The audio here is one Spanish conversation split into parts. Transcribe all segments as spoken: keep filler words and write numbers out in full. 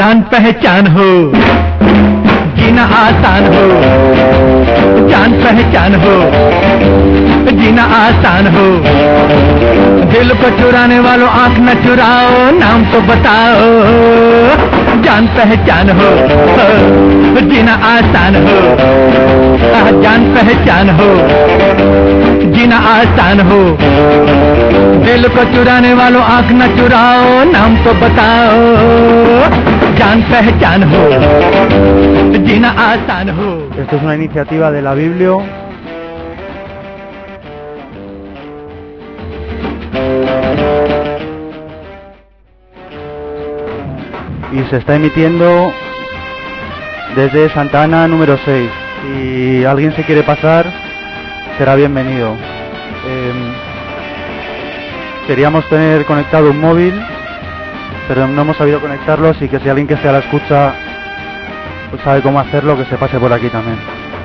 जान पहचान हो, जीना आसान हो, जान पहचान हो, जीना आसान हो। दिल को चुराने वालों आंख न चुराओ, नाम तो बताओ। जान पहचान हो, जीना आसान हो, जान पहचान हो, जीना आसान हो। दिल को चुराने वालों आंख न चुराओ, नाम तो बताओ। जान पहचान हो, जीना आसान हो। Esto es una iniciativa de la Biblio. Y se está emitiendo desde Santa Ana número seis. Si alguien se quiere pasar, será bienvenido. Eh, queríamos tener conectado un móvil, pero no hemos sabido conectarlo, así que si alguien que esté a la escucha pues sabe cómo hacerlo, que se pase por aquí también.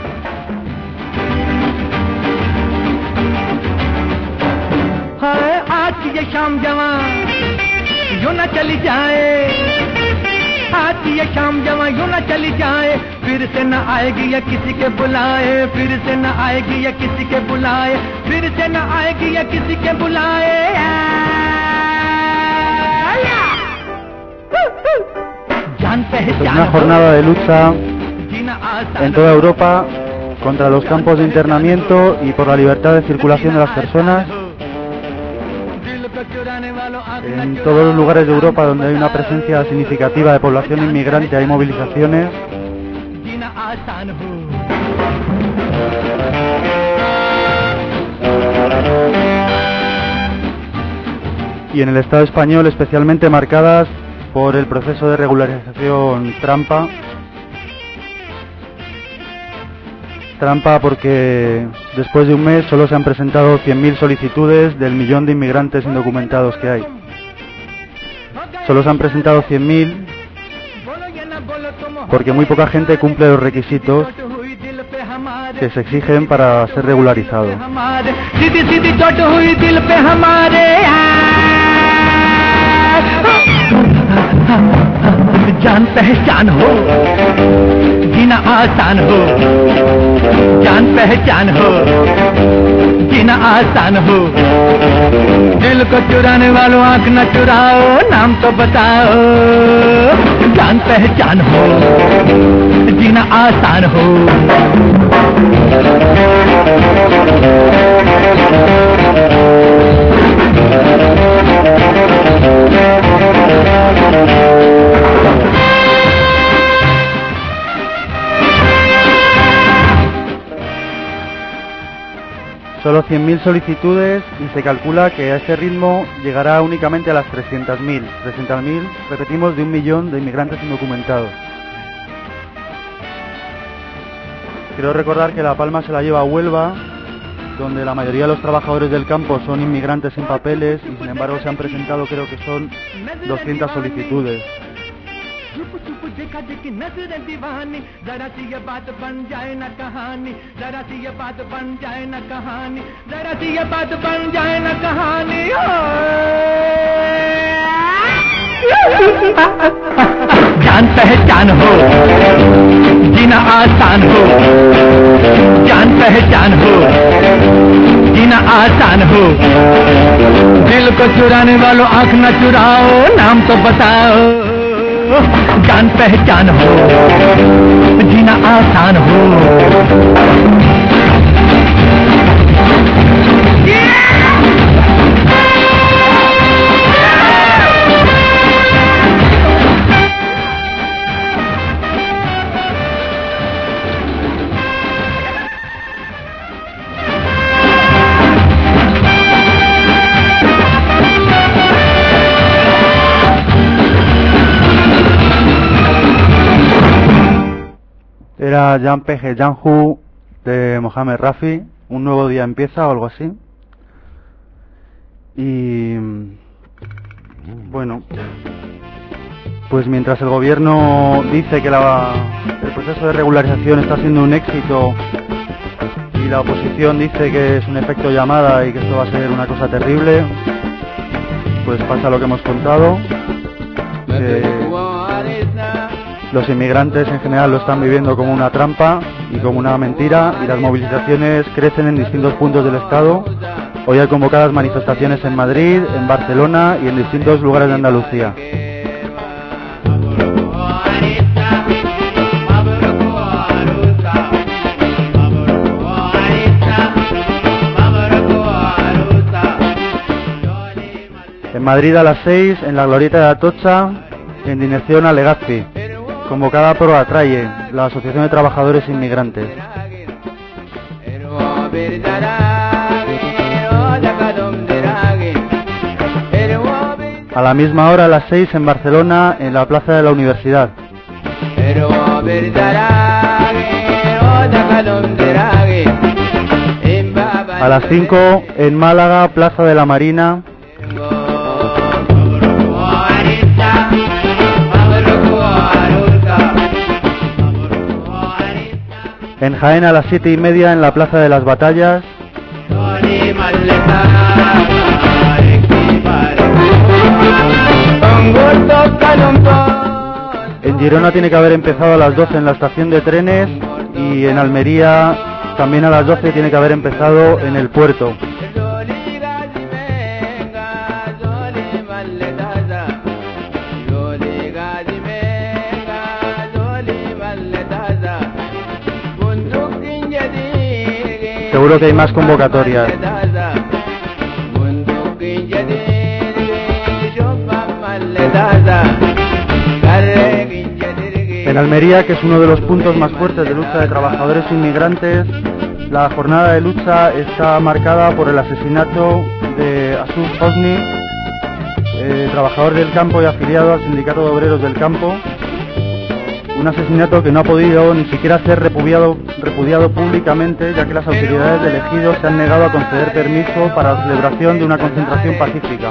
आज ये शाम जवां यूं न चली जाए, फिर से न आएगी या किसी के बुलाए, फिर से न आएगी या किसी के बुलाए, फिर से न आएगी या किसी के बुलाए। Es una jornada de lucha en toda Europa contra los campos de internamiento y por la libertad de circulación de las personas. En todos los lugares de Europa donde hay una presencia significativa de población inmigrante hay movilizaciones. Y en el Estado español especialmente marcadas por el proceso de regularización trampa. Trampa porque después de un mes solo se han presentado cien mil solicitudes del millón de inmigrantes indocumentados que hay. Solo se han presentado cien mil porque muy poca gente cumple los requisitos que se exigen para ser regularizado. जान पहचान हो, जीना आसान हो, जान पहचान हो, जीना आसान हो। दिल को चुराने वालों आंख न चुराओ, नाम तो बताओ। जान पहचान हो, जीना आसान हो। Solo cien mil solicitudes y se calcula que a este ritmo llegará únicamente a las trescientas mil. trescientas mil, repetimos, de un millón de inmigrantes indocumentados. Quiero recordar que La Palma se la lleva a Huelva, donde la mayoría de los trabajadores del campo son inmigrantes sin papeles y sin embargo se han presentado, creo que son doscientas solicitudes. जान पहचान हो, जीना आसान हो, जान पहचान हो, जीना आसान हो। दिल को चुराने वालों आंख न चुराओ, नाम तो बताओ। जान पहचान हो, जीना आसान हो। Era Jampeje Janhu de Mohamed Rafi, Un nuevo día empieza o algo así. Y bueno, pues mientras el gobierno dice que la, el proceso de regularización está siendo un éxito y la oposición dice que es un efecto llamada y que esto va a ser una cosa terrible, pues pasa lo que hemos contado. Que Los inmigrantes en general lo están viviendo como una trampa y como una mentira, y las movilizaciones crecen en distintos puntos del Estado. Hoy hay convocadas manifestaciones en Madrid, en Barcelona y en distintos lugares de Andalucía. En Madrid a las seis, en la glorieta de Atocha, en dirección a Legazpi, convocada por Atraye, la Asociación de Trabajadores Inmigrantes. A la misma hora, a las seis, en Barcelona, en la Plaza de la Universidad. A las cinco, en Málaga, Plaza de la Marina. En Jaén a las siete y media en la Plaza de las Batallas. En Girona tiene que haber empezado a las doce en la estación de trenes, y en Almería también a las doce tiene que haber empezado en el puerto. Seguro que hay más convocatorias. En Almería, que es uno de los puntos más fuertes de lucha de trabajadores inmigrantes, la jornada de lucha está marcada por el asesinato de Asuf Hosni, eh, trabajador del campo y afiliado al Sindicato de Obreros del Campo. Un asesinato que no ha podido ni siquiera ser repudiado, repudiado públicamente, ya que las autoridades del Ejido se han negado a conceder permiso para la celebración de una concentración pacífica.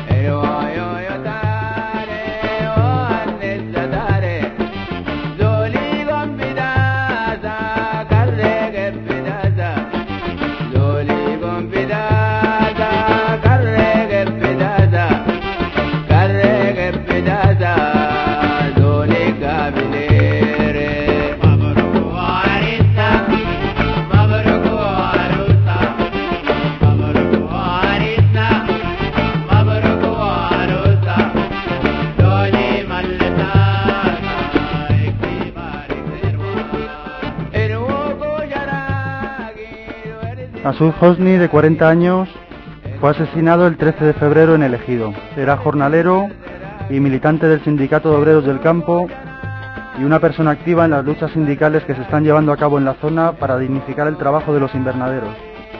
Asuf Hosni, de cuarenta años, fue asesinado el trece de febrero en el Ejido. Era jornalero y militante del Sindicato de Obreros del Campo y una persona activa en las luchas sindicales que se están llevando a cabo en la zona para dignificar el trabajo de los invernaderos.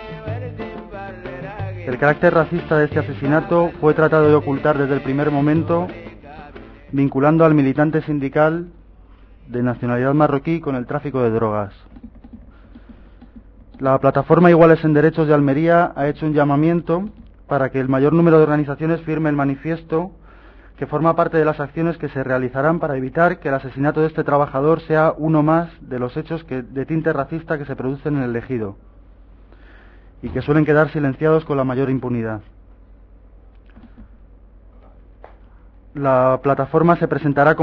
El carácter racista de este asesinato fue tratado de ocultar desde el primer momento, vinculando al militante sindical de nacionalidad marroquí con el tráfico de drogas. La plataforma Iguales en Derechos de Almería ha hecho un llamamiento para que el mayor número de organizaciones firme el manifiesto que forma parte de las acciones que se realizarán para evitar que el asesinato de este trabajador sea uno más de los hechos que, de tinte racista que se producen en el Ejido y que suelen quedar silenciados con la mayor impunidad. La plataforma se presentará como